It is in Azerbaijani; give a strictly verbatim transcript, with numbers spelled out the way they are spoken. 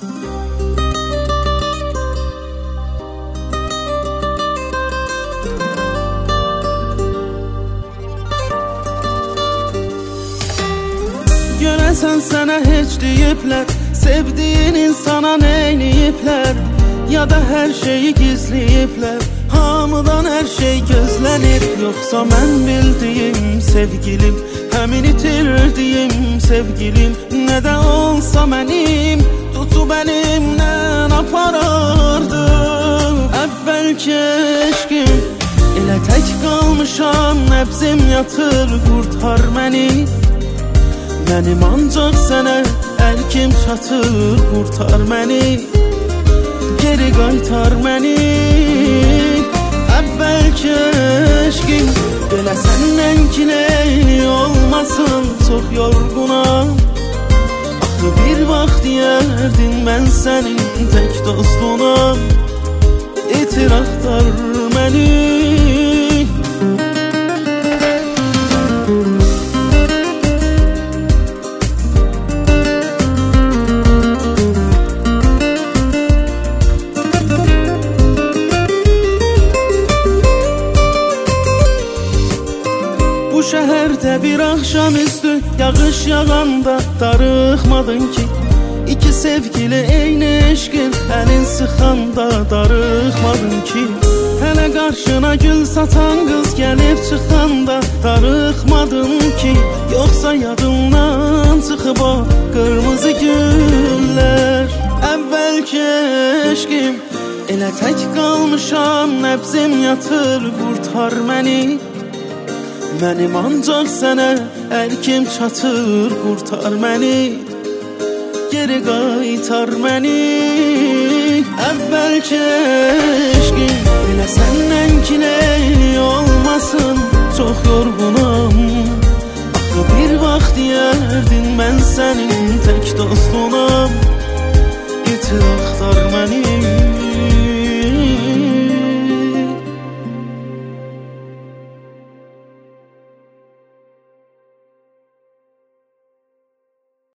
Görəsən sənə heç deyiblər, sevdiyin insana neyləyiblər, ya da hər şeyi gizləyiblər, hamıdan hər şey gözlənir. Yoxsa mən bildiyim sevgilim, həmin itirdiyim sevgilim, nə də olsa mənim tutub əlimdən aparardı. Əvvəlki eşqim, elə tək qalmışam, nəbzim yatır, qurtar məni. Mənim ancaq sənə əlkim çatır, qurtar məni, geri qaytar məni. Əvvəlki eşqim, belə səndən kineyli olmasın, çox yorğunam. Axı bir vaxt deyərdin mən sənin tək dostunam, itir axtar məni. Bu şəhərdə bir axşamüstü yağış yağanda darıxmadın ki, İki sevgili eyni eşqin əlin sıxanda darıxmadın ki, hələ qarşına gül satan qız gəlib çıxanda darıxmadın ki, yoxsa yadımdan çıxıb o qırmızı güllər. Əvvəlki eşqim, elə tək qalmışam, nəbzim yatır, qurtar məni. Mənim ancaq sənə əlkim çatır, qurtar məni, geri qaytar məni. Əvvəlki eşqim, elə səndən kineyli olmasın, çox yorğunam. Axı bir vaxt deyərdin mən sənin